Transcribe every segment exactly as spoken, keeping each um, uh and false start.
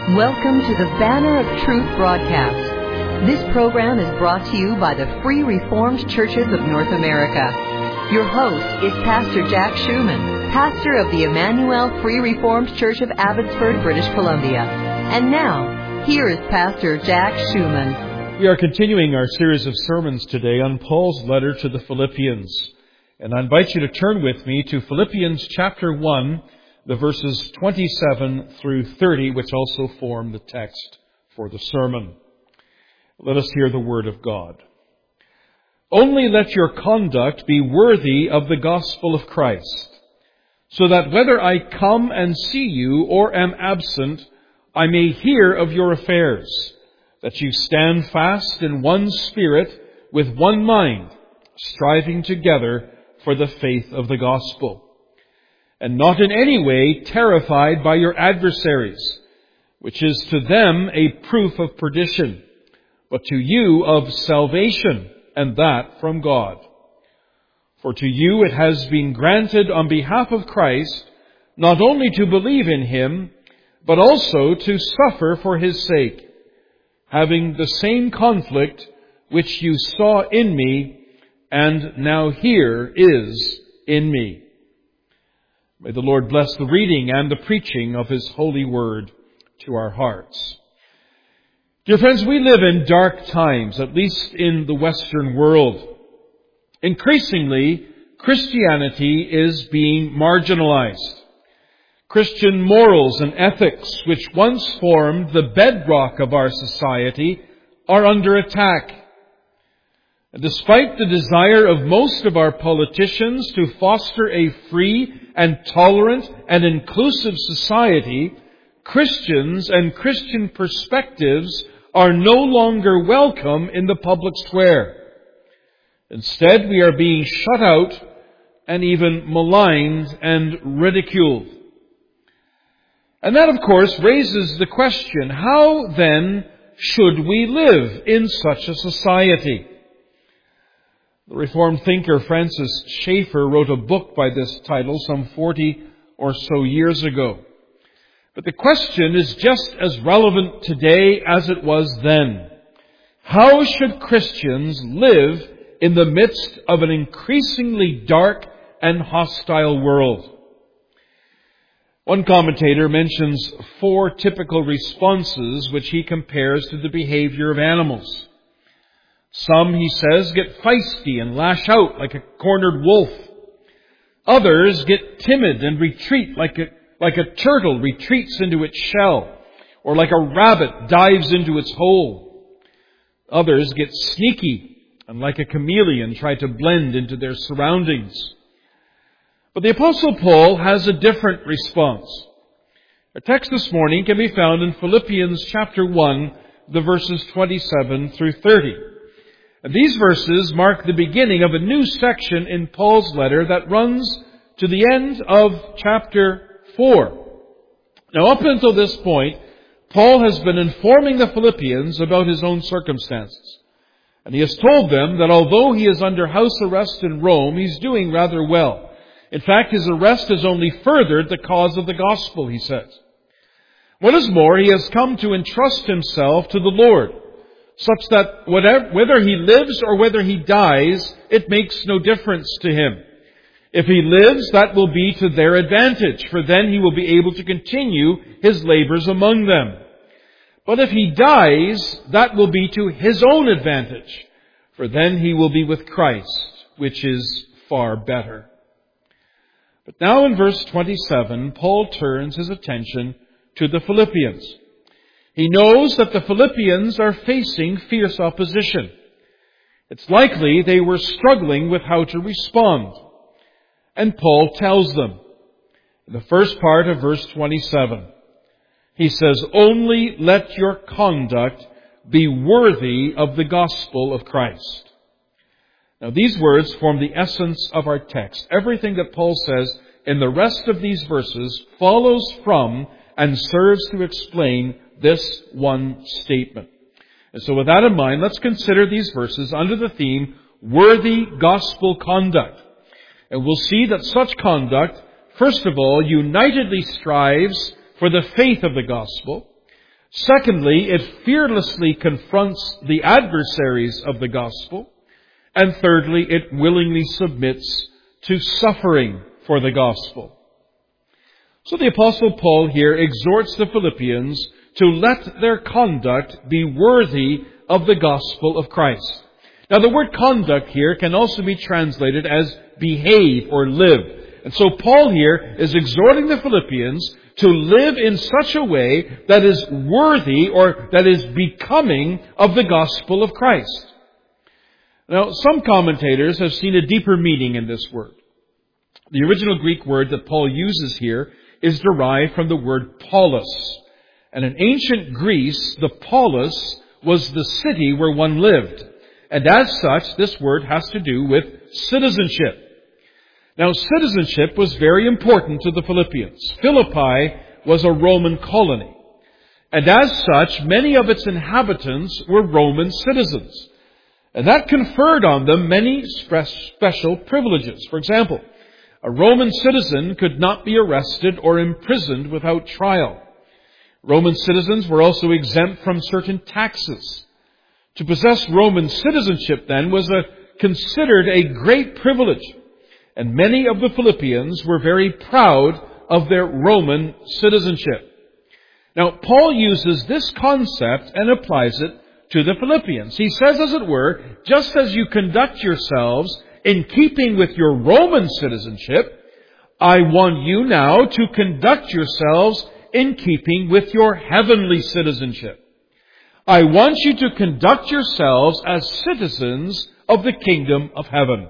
Welcome to the Banner of Truth broadcast. This program is brought to you by the Free Reformed Churches of North America. Your host is Pastor Jack Schumann, pastor of the Emmanuel Free Reformed Church of Abbotsford, British Columbia. And now, here is Pastor Jack Schumann. We are continuing our series of sermons today on Paul's letter to the Philippians. And I invite you to turn with me to Philippians chapter one, the verses twenty-seven through thirty, which also form the text for the sermon. Let us hear the word of God. Only let your conduct be worthy of the gospel of Christ, so that whether I come and see you or am absent, I may hear of your affairs, that you stand fast in one spirit with one mind, striving together for the faith of the gospel, and not in any way terrified by your adversaries, which is to them a proof of perdition, but to you of salvation, and that from God. For to you it has been granted on behalf of Christ not only to believe in Him, but also to suffer for His sake, having the same conflict which you saw in me, and now here is in me. May the Lord bless the reading and the preaching of His holy word to our hearts. Dear friends, we live in dark times, at least in the Western world. Increasingly, Christianity is being marginalized. Christian morals and ethics, which once formed the bedrock of our society, are under attack. And despite the desire of most of our politicians to foster a free and tolerant and inclusive society, Christians and Christian perspectives are no longer welcome in the public square. Instead, we are being shut out and even maligned and ridiculed. And that, of course, raises the question, how then should we live in such a society? The Reformed thinker Francis Schaeffer wrote a book by this title some forty or so years ago. But the question is just as relevant today as it was then. How should Christians live in the midst of an increasingly dark and hostile world? One commentator mentions four typical responses which he compares to the behavior of animals. Some, he says, get feisty and lash out like a cornered wolf. Others get timid and retreat like a, like a turtle retreats into its shell, or like a rabbit dives into its hole. Others get sneaky and like a chameleon try to blend into their surroundings. But the Apostle Paul has a different response. Our text this morning can be found in Philippians chapter one, the verses twenty-seven through thirty. And these verses mark the beginning of a new section in Paul's letter that runs to the end of chapter four. Now, up until this point, Paul has been informing the Philippians about his own circumstances. And he has told them that although he is under house arrest in Rome, he's doing rather well. In fact, his arrest has only furthered the cause of the gospel, he says. What is more, he has come to entrust himself to the Lord, such that whatever, whether he lives or whether he dies, it makes no difference to him. If he lives, that will be to their advantage, for then he will be able to continue his labors among them. But if he dies, that will be to his own advantage, for then he will be with Christ, which is far better. But now in verse twenty-seven, Paul turns his attention to the Philippians. He knows that the Philippians are facing fierce opposition. It's likely they were struggling with how to respond. And Paul tells them, in the first part of verse twenty-seven, he says, only let your conduct be worthy of the gospel of Christ. Now these words form the essence of our text. Everything that Paul says in the rest of these verses follows from and serves to explain this one statement. And so with that in mind, let's consider these verses under the theme, worthy gospel conduct. And we'll see that such conduct, first of all, unitedly strives for the faith of the gospel, Secondly, it fearlessly confronts the adversaries of the gospel. And thirdly, it willingly submits to suffering for the gospel. So the Apostle Paul here exhorts the Philippians to let their conduct be worthy of the gospel of Christ. Now the word conduct here can also be translated as behave or live. And so Paul here is exhorting the Philippians to live in such a way that is worthy or that is becoming of the gospel of Christ. Now, some commentators have seen a deeper meaning in this word. The original Greek word that Paul uses here is derived from the word polis. And in ancient Greece, the polis was the city where one lived. And as such, this word has to do with citizenship. Now, citizenship was very important to the Philippians. Philippi was a Roman colony. And as such, many of its inhabitants were Roman citizens. And that conferred on them many special privileges. For example, a Roman citizen could not be arrested or imprisoned without trial. Roman citizens were also exempt from certain taxes. To possess Roman citizenship, then, was a, considered a great privilege. And many of the Philippians were very proud of their Roman citizenship. Now, Paul uses this concept and applies it to the Philippians. He says, as it were, just as you conduct yourselves in keeping with your Roman citizenship, I want you now to conduct yourselves in keeping with your heavenly citizenship. I want you to conduct yourselves as citizens of the kingdom of heaven.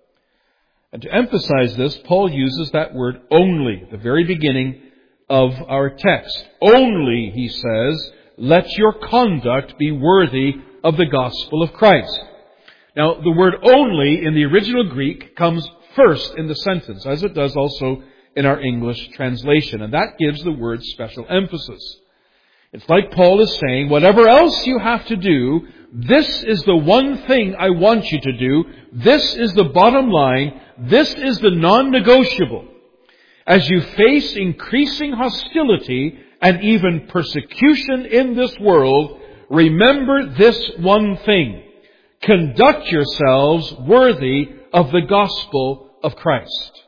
And to emphasize this, Paul uses that word only, the very beginning of our text. Only, he says, let your conduct be worthy of the gospel of Christ. Now, the word only in the original Greek comes first in the sentence, as it does also in our English translation. And that gives the word special emphasis. It's like Paul is saying, whatever else you have to do, this is the one thing I want you to do. This is the bottom line. This is the non-negotiable. As you face increasing hostility and even persecution in this world, remember this one thing. Conduct yourselves worthy of the gospel of Christ.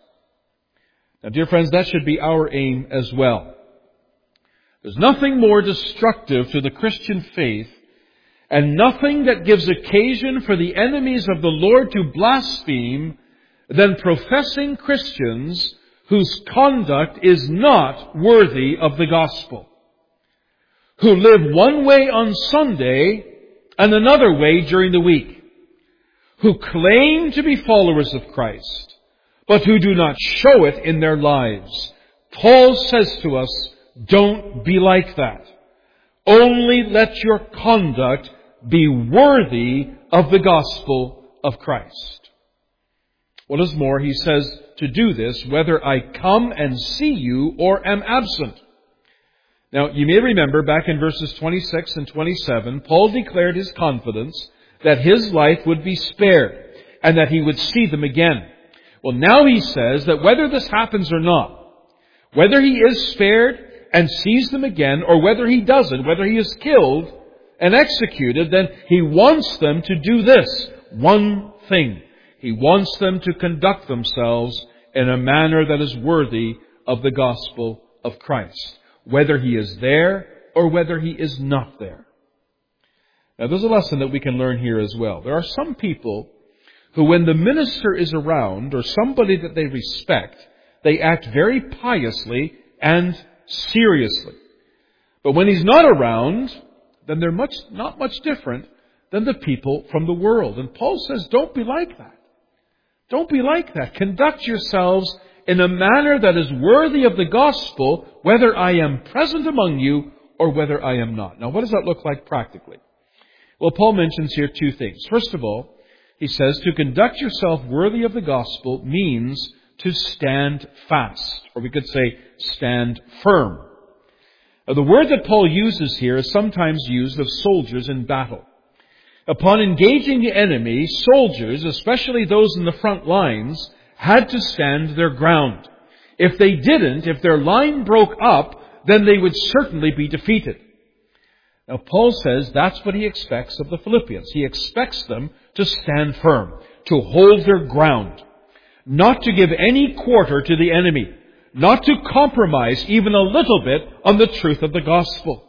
Now, dear friends, that should be our aim as well. There's nothing more destructive to the Christian faith and nothing that gives occasion for the enemies of the Lord to blaspheme than professing Christians whose conduct is not worthy of the gospel, who live one way on Sunday and another way during the week, who claim to be followers of Christ, but who do not show it in their lives. Paul says to us, don't be like that. Only let your conduct be worthy of the gospel of Christ. What is more, he says to do this whether I come and see you or am absent. Now, you may remember back in verses twenty-six and twenty-seven, Paul declared his confidence that his life would be spared and that he would see them again. Well, now he says that whether this happens or not, whether he is spared and sees them again, or whether he doesn't, whether he is killed and executed, then he wants them to do this one thing. He wants them to conduct themselves in a manner that is worthy of the gospel of Christ, whether he is there or whether he is not there. Now, there's a lesson that we can learn here as well. There are some people who, when the minister is around or somebody that they respect, they act very piously and seriously. But when he's not around, then they're much not much different than the people from the world. And Paul says, don't be like that. Don't be like that. Conduct yourselves in a manner that is worthy of the gospel, whether I am present among you or whether I am not. Now, what does that look like practically? Well, Paul mentions here two things. First of all, he says to conduct yourself worthy of the gospel means to stand fast, or we could say stand firm. Now, the word that Paul uses here is sometimes used of soldiers in battle. Upon engaging the enemy, soldiers, especially those in the front lines, had to stand their ground. If they didn't, if their line broke up, then they would certainly be defeated. Now, Paul says that's what he expects of the Philippians. He expects them to stand firm, to hold their ground, not to give any quarter to the enemy, not to compromise even a little bit on the truth of the gospel.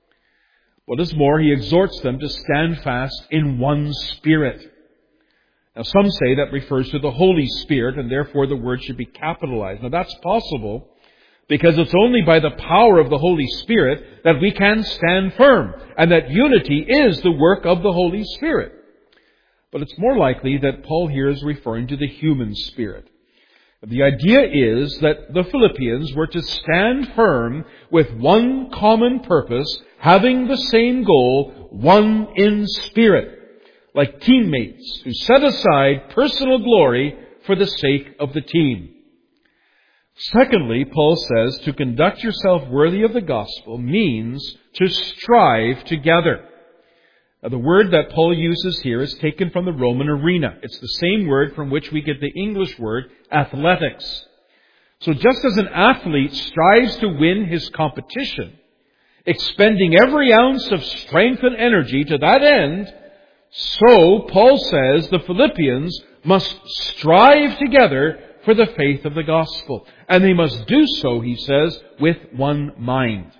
What is more, he exhorts them to stand fast in one spirit. Now, some say that refers to the Holy Spirit, and therefore the word should be capitalized. Now, that's possible because it's only by the power of the Holy Spirit that we can stand firm, and that unity is the work of the Holy Spirit. But it's more likely that Paul here is referring to the human spirit. The idea is that the Philippians were to stand firm with one common purpose, having the same goal, one in spirit, like teammates who set aside personal glory for the sake of the team. Secondly, Paul says to conduct yourself worthy of the gospel means to strive together. Now, the word that Paul uses here is taken from the Roman arena. It's the same word from which we get the English word athletics. So just as an athlete strives to win his competition, expending every ounce of strength and energy to that end, so Paul says the Philippians must strive together for the faith of the gospel. And they must do so, he says, with one mind.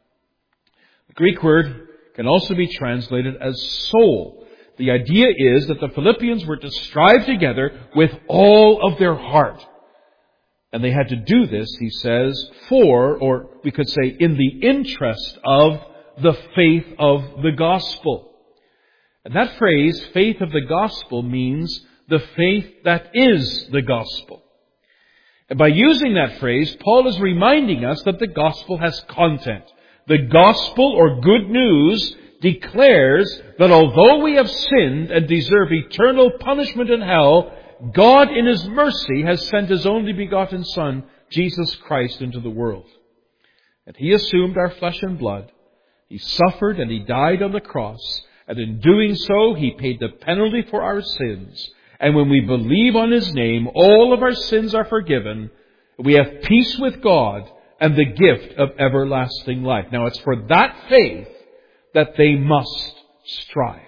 The Greek word can also be translated as soul. The idea is that the Philippians were to strive together with all of their heart. And they had to do this, he says, for, or we could say, in the interest of the faith of the gospel. And that phrase, faith of the gospel, means the faith that is the gospel. And by using that phrase, Paul is reminding us that the gospel has content. The gospel, or good news, declares that although we have sinned and deserve eternal punishment in hell, God in His mercy has sent His only begotten Son, Jesus Christ, into the world. And He assumed our flesh and blood. He suffered and He died on the cross. And in doing so, He paid the penalty for our sins. And when we believe on His name, all of our sins are forgiven. We have peace with God and the gift of everlasting life. Now, it's for that faith that they must strive.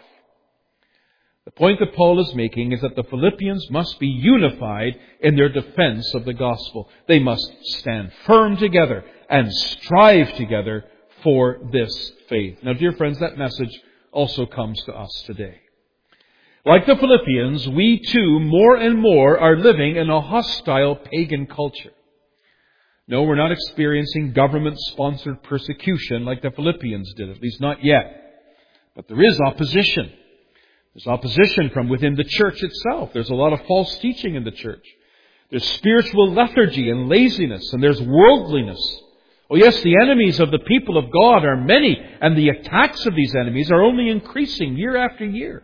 The point that Paul is making is that the Philippians must be unified in their defense of the gospel. They must stand firm together and strive together for this faith. Now, dear friends, that message also comes to us today. Like the Philippians, we too, more and more, are living in a hostile pagan culture. No, we're not experiencing government-sponsored persecution like the Philippians did, at least not yet. But there is opposition. There's opposition from within the church itself. There's a lot of false teaching in the church. There's spiritual lethargy and laziness, and there's worldliness. Oh yes, the enemies of the people of God are many, and the attacks of these enemies are only increasing year after year.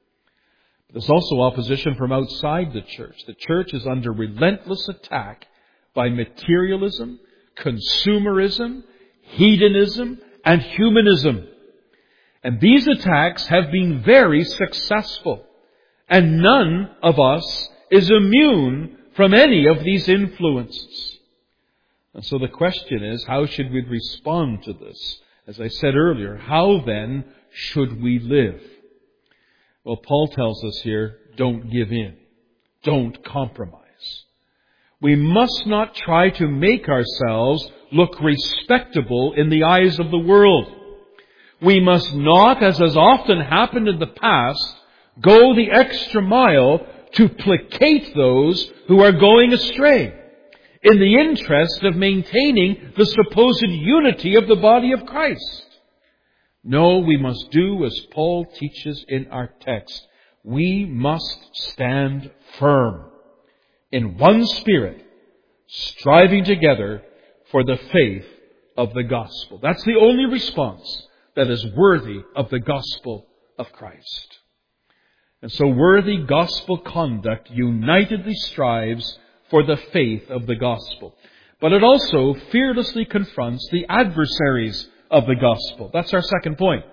But there's also opposition from outside the church. The church is under relentless attack by materialism, consumerism, hedonism, and humanism. And these attacks have been very successful. And none of us is immune from any of these influences. And so the question is, how should we respond to this? As I said earlier, how then should we live? Well, Paul tells us here, don't give in. Don't compromise. We must not try to make ourselves look respectable in the eyes of the world. We must not, as has often happened in the past, go the extra mile to placate those who are going astray in the interest of maintaining the supposed unity of the body of Christ. No, we must do as Paul teaches in our text. We must stand firm in one spirit, striving together for the faith of the gospel. That's the only response that is worthy of the gospel of Christ. And so worthy gospel conduct unitedly strives for the faith of the gospel. But it also fearlessly confronts the adversaries of the gospel. That's our second point.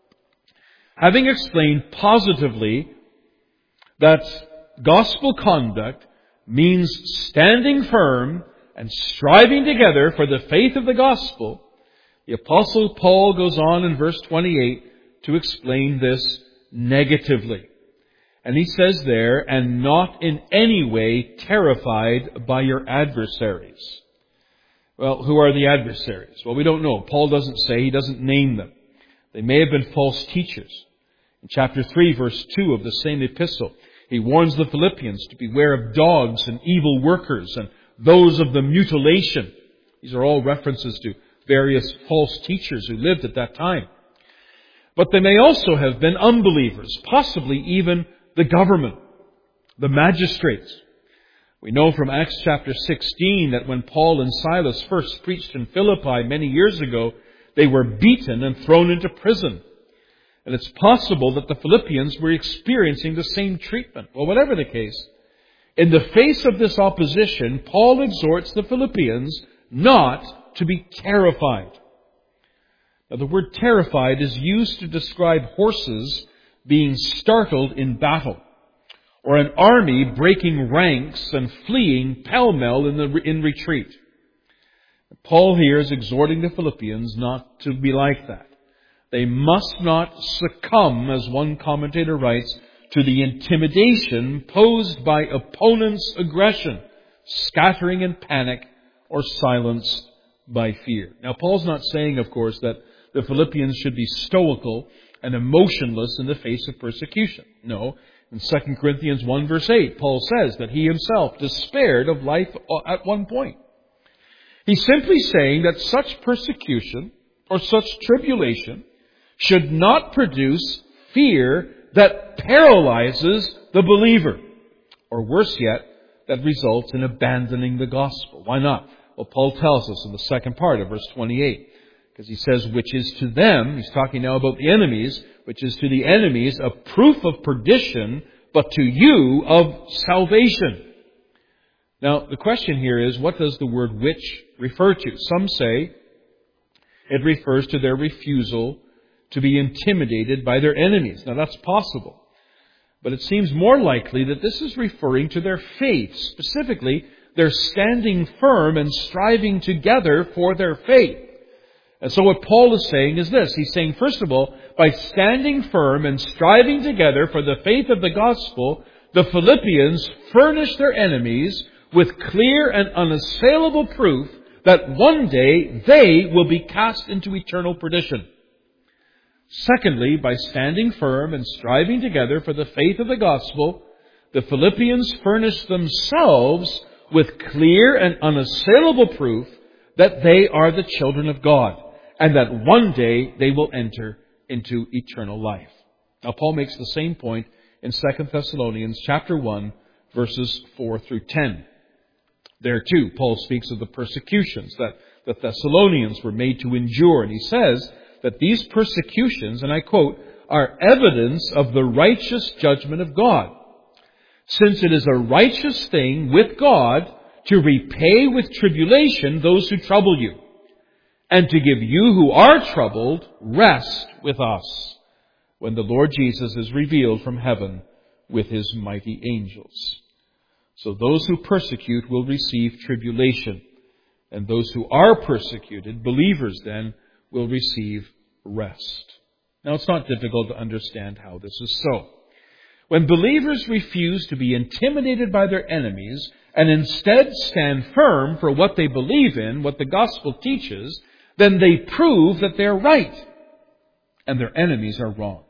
Having explained positively that gospel conduct means standing firm and striving together for the faith of the gospel, The Apostle Paul goes on in verse twenty-eight to explain this negatively. And he says there, and not in any way terrified by your adversaries. Well, who are the adversaries? Well, we don't know. Paul doesn't say, he doesn't name them. They may have been false teachers. In chapter three, verse two of the same epistle, he warns the Philippians to beware of dogs and evil workers and those of the mutilation. These are all references to various false teachers who lived at that time. But they may also have been unbelievers, possibly even the government, the magistrates. We know from Acts chapter sixteen that when Paul and Silas first preached in Philippi many years ago, they were beaten and thrown into prison. And it's possible that the Philippians were experiencing the same treatment. Well, whatever the case, in the face of this opposition, Paul exhorts the Philippians not to be terrified. Now, the word terrified is used to describe horses being startled in battle, or an army breaking ranks and fleeing pell-mell in, the, in retreat. Paul here is exhorting the Philippians not to be like that. They must not succumb, as one commentator writes, to the intimidation posed by opponents' aggression, scattering in panic, or silenced by fear. Now, Paul's not saying, of course, that the Philippians should be stoical and emotionless in the face of persecution. No. In Second Corinthians one verse eight, Paul says that he himself despaired of life at one point. He's simply saying that such persecution or such tribulation should not produce fear that paralyzes the believer, or worse yet, that results in abandoning the gospel. Why not? Well, Paul tells us in the second part of verse twenty-eight, because he says, which is to them, he's talking now about the enemies, which is to the enemies a proof of perdition, but to you of salvation. Now, the question here is, what does the word which refer to? Some say it refers to their refusal to be intimidated by their enemies. Now, that's possible. But it seems more likely that this is referring to their faith, specifically their standing firm and striving together for their faith. And so what Paul is saying is this. He's saying, first of all, by standing firm and striving together for the faith of the gospel, the Philippians furnish their enemies with clear and unassailable proof that one day they will be cast into eternal perdition. Secondly, by standing firm and striving together for the faith of the gospel, the Philippians furnish themselves with clear and unassailable proof that they are the children of God, and that one day they will enter into eternal life. Now, Paul makes the same point in Second Thessalonians chapter one, verses four through ten. There too, Paul speaks of the persecutions that the Thessalonians were made to endure, and he says that these persecutions, and I quote, are evidence of the righteous judgment of God, since it is a righteous thing with God to repay with tribulation those who trouble you, and to give you who are troubled rest with us when the Lord Jesus is revealed from heaven with his mighty angels. So those who persecute will receive tribulation, and those who are persecuted, believers then, will receive rest. Now, it's not difficult to understand how this is so. When believers refuse to be intimidated by their enemies and instead stand firm for what they believe in, what the gospel teaches, then they prove that they're right and their enemies are wrong.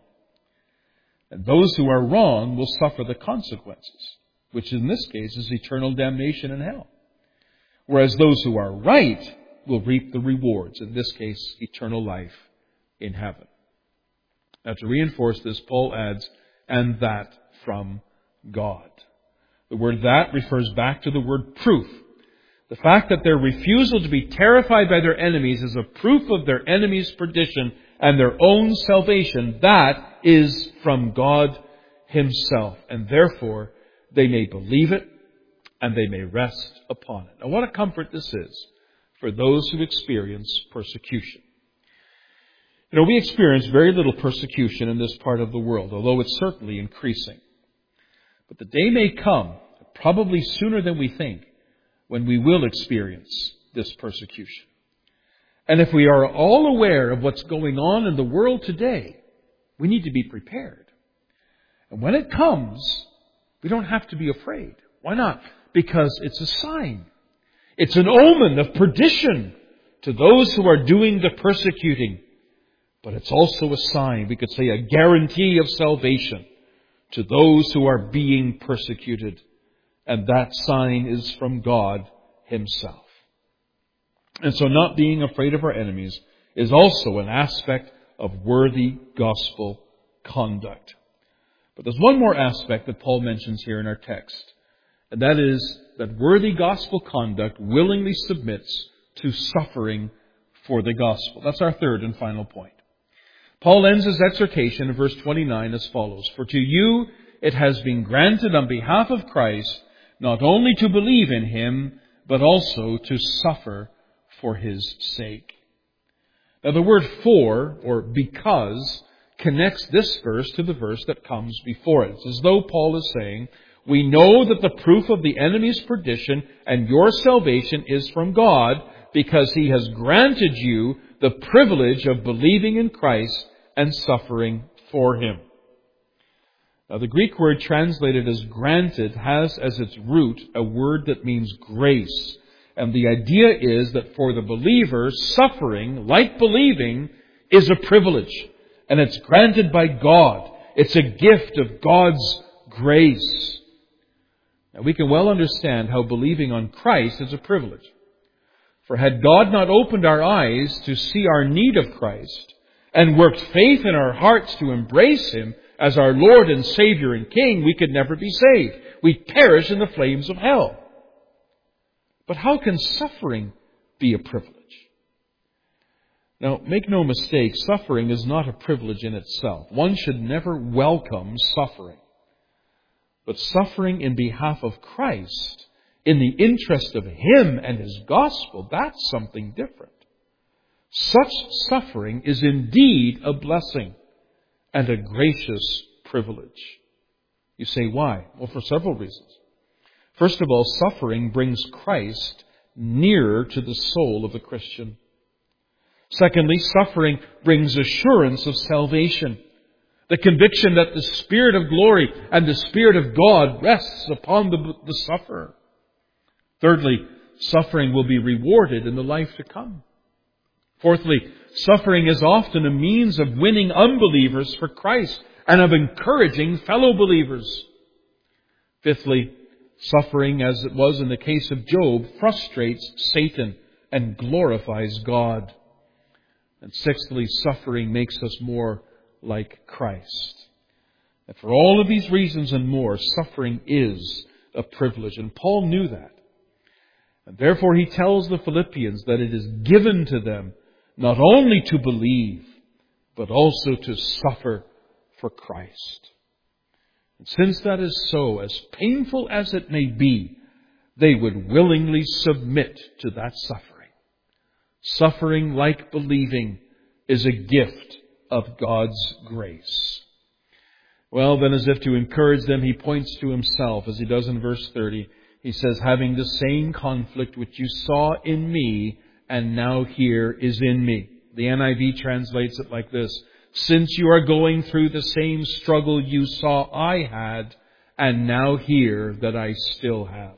And those who are wrong will suffer the consequences, which in this case is eternal damnation in hell. Whereas those who are right will reap the rewards, in this case, eternal life in heaven. Now, to reinforce this, Paul adds, and that from God. The word that refers back to the word proof. The fact that their refusal to be terrified by their enemies is a proof of their enemies' perdition and their own salvation. That is from God himself. And therefore, they may believe it and they may rest upon it. Now, what a comfort this is for those who experience persecution. You know, we experience very little persecution in this part of the world, although it's certainly increasing. But the day may come, probably sooner than we think, when we will experience this persecution. And if we are all aware of what's going on in the world today, we need to be prepared. And when it comes, we don't have to be afraid. Why not? Because it's a sign. It's an omen of perdition to those who are doing the persecuting. But it's also a sign, we could say a guarantee of salvation to those who are being persecuted. And that sign is from God Himself. And so not being afraid of our enemies is also an aspect of worthy gospel conduct. But there's one more aspect that Paul mentions here in our text. And that is that worthy gospel conduct willingly submits to suffering for the gospel. That's our third and final point. Paul ends his exhortation in verse twenty-nine as follows. For to you it has been granted on behalf of Christ not only to believe in Him, but also to suffer for His sake. Now the word for, or because, connects this verse to the verse that comes before it. It's as though Paul is saying, we know that the proof of the enemy's perdition and your salvation is from God, because He has granted you the privilege of believing in Christ and suffering for Him. Now the Greek word translated as granted has as its root a word that means grace. And the idea is that for the believer, suffering, like believing, is a privilege. And it's granted by God. It's a gift of God's grace. Now we can well understand how believing on Christ is a privilege. For had God not opened our eyes to see our need of Christ and worked faith in our hearts to embrace Him as our Lord and Savior and King, we could never be saved. We'd perish in the flames of hell. But how can suffering be a privilege? Now, make no mistake, suffering is not a privilege in itself. One should never welcome suffering. But suffering in behalf of Christ, in the interest of Him and His gospel, that's something different. Such suffering is indeed a blessing and a gracious privilege. You say, why? Well, for several reasons. First of all, suffering brings Christ nearer to the soul of the Christian. Secondly, suffering brings assurance of salvation. The conviction that the Spirit of glory and the Spirit of God rests upon the, the sufferer. Thirdly, suffering will be rewarded in the life to come. Fourthly, suffering is often a means of winning unbelievers for Christ and of encouraging fellow believers. Fifthly, suffering, as it was in the case of Job, frustrates Satan and glorifies God. And sixthly, suffering makes us more like Christ. And for all of these reasons and more, suffering is a privilege. And Paul knew that. And therefore he tells the Philippians that it is given to them not only to believe, but also to suffer for Christ. And since that is so, as painful as it may be, they would willingly submit to that suffering. Suffering, like believing, is a gift of God's grace. Well, then, as if to encourage them, he points to himself, as he does in verse thirty. He says, having the same conflict which you saw in me, and now here is in me. The N I V translates it like this: since you are going through the same struggle you saw I had, and now hear that I still have.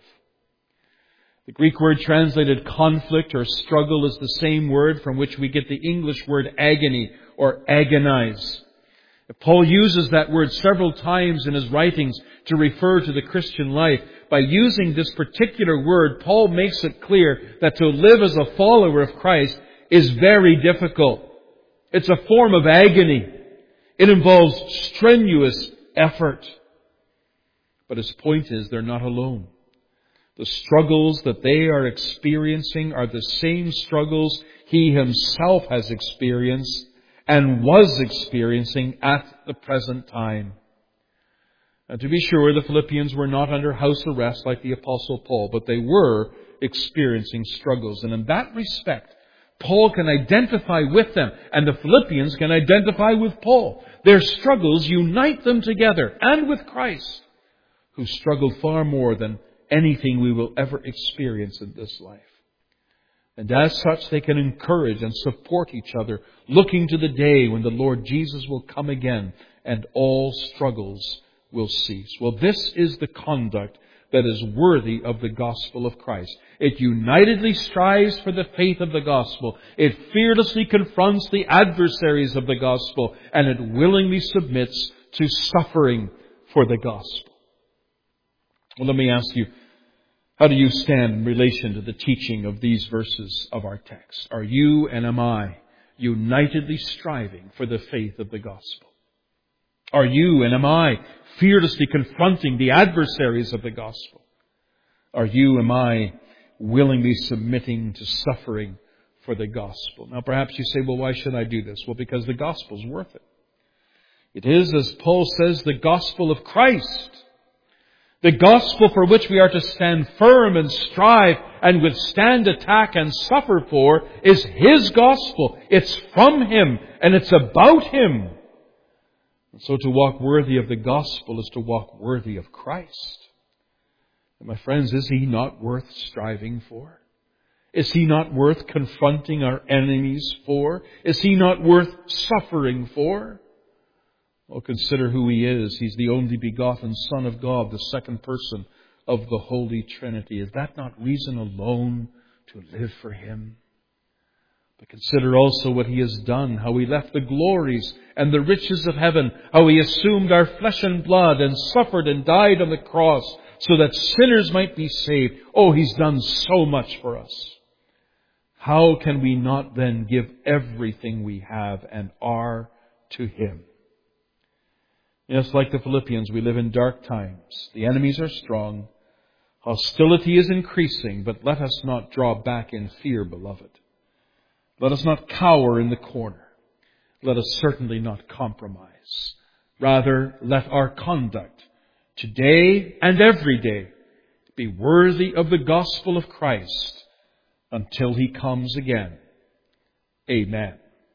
The Greek word translated conflict or struggle is the same word from which we get the English word agony or agonize. Paul uses that word several times in his writings to refer to the Christian life. By using this particular word, Paul makes it clear that to live as a follower of Christ is very difficult. It's a form of agony. It involves strenuous effort. But his point is, they're not alone. The struggles that they are experiencing are the same struggles he himself has experienced and was experiencing at the present time. And to be sure, the Philippians were not under house arrest like the Apostle Paul, but they were experiencing struggles. And in that respect, Paul can identify with them, and the Philippians can identify with Paul. Their struggles unite them together, and with Christ, who struggled far more than anything we will ever experience in this life. And as such, they can encourage and support each other, looking to the day when the Lord Jesus will come again and all struggles will cease. Well, this is the conduct that is worthy of the gospel of Christ. It unitedly strives for the faith of the gospel. It fearlessly confronts the adversaries of the gospel, and it willingly submits to suffering for the gospel. Well, let me ask you, how do you stand in relation to the teaching of these verses of our text? Are you and am I unitedly striving for the faith of the gospel? Are you and am I fearlessly confronting the adversaries of the gospel? Are you, am I willingly submitting to suffering for the gospel? Now perhaps you say, well, why should I do this? Well, because the gospel's worth it. It is, as Paul says, the gospel of Christ. The gospel for which we are to stand firm and strive and withstand attack and suffer for is His gospel. It's from Him and it's about Him. And so to walk worthy of the gospel is to walk worthy of Christ. And my friends, is He not worth striving for? Is He not worth confronting our enemies for? Is He not worth suffering for? Well, consider who He is. He's the only begotten Son of God, the second person of the Holy Trinity. Is that not reason alone to live for Him? But consider also what He has done, how He left the glories and the riches of heaven, how He assumed our flesh and blood and suffered and died on the cross so that sinners might be saved. Oh, He's done so much for us. How can we not then give everything we have and are to Him? Yes, like the Philippians, we live in dark times. The enemies are strong. Hostility is increasing, but let us not draw back in fear, beloved. Let us not cower in the corner. Let us certainly not compromise. Rather, let our conduct today and every day be worthy of the gospel of Christ until He comes again. Amen.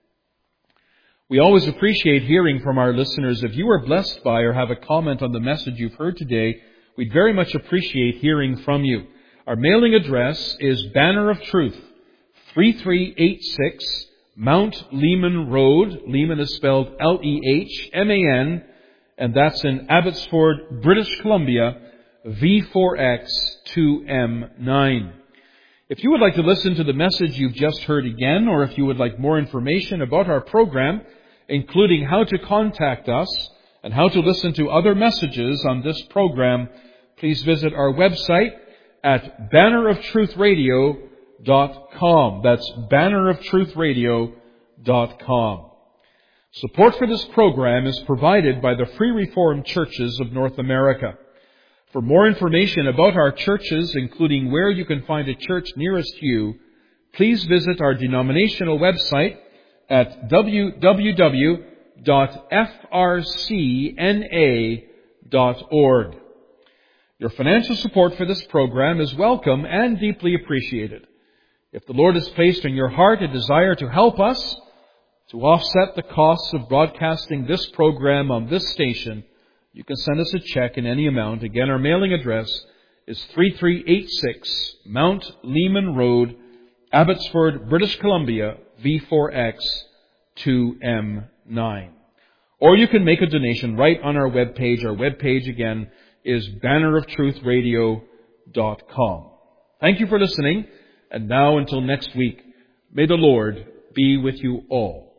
We always appreciate hearing from our listeners. If you are blessed by or have a comment on the message you've heard today, we'd very much appreciate hearing from you. Our mailing address is Banner of Truth, three three eight six Mount Lehman Road. Lehman is spelled L E H M A N, and that's in Abbotsford, British Columbia, V four X two M nine. If you would like to listen to the message you've just heard again, or if you would like more information about our program, including how to contact us and how to listen to other messages on this program, please visit our website at banner of truth radio dot com. That's banner of truth radio dot com. Support for this program is provided by the Free Reformed Churches of North America. For more information about our churches, including where you can find a church nearest you, please visit our denominational website at w w w dot f r c n a dot org. Your financial support for this program is welcome and deeply appreciated. If the Lord has placed in your heart a desire to help us to offset the costs of broadcasting this program on this station, you can send us a check in any amount. Again, our mailing address is three three eight six Mount Lehman Road, Abbotsford, British Columbia, V four X two M nine. Or you can make a donation right on our webpage. Our webpage, again, is banner of truth radio dot com. Thank you for listening. And now, until next week, may the Lord be with you all.